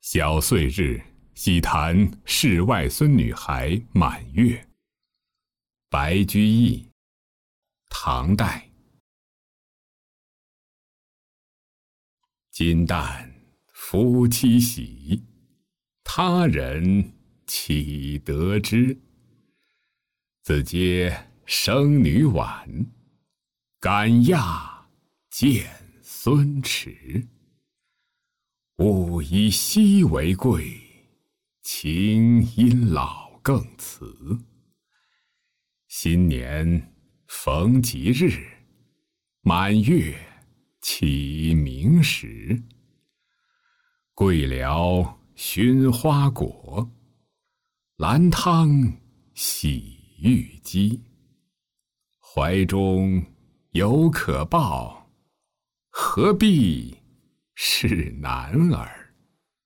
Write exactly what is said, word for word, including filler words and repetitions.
小岁日，喜谈世外孙女孩满月。白居易，唐代。金旦夫妻喜，他人岂得知？自嗟生女晚，赶亚见孙迟。物以稀为贵，情因老更辞。新年逢吉日，满月起名时。桂寮熏花果，兰汤洗玉鸡。怀中犹可抱，何必是男儿？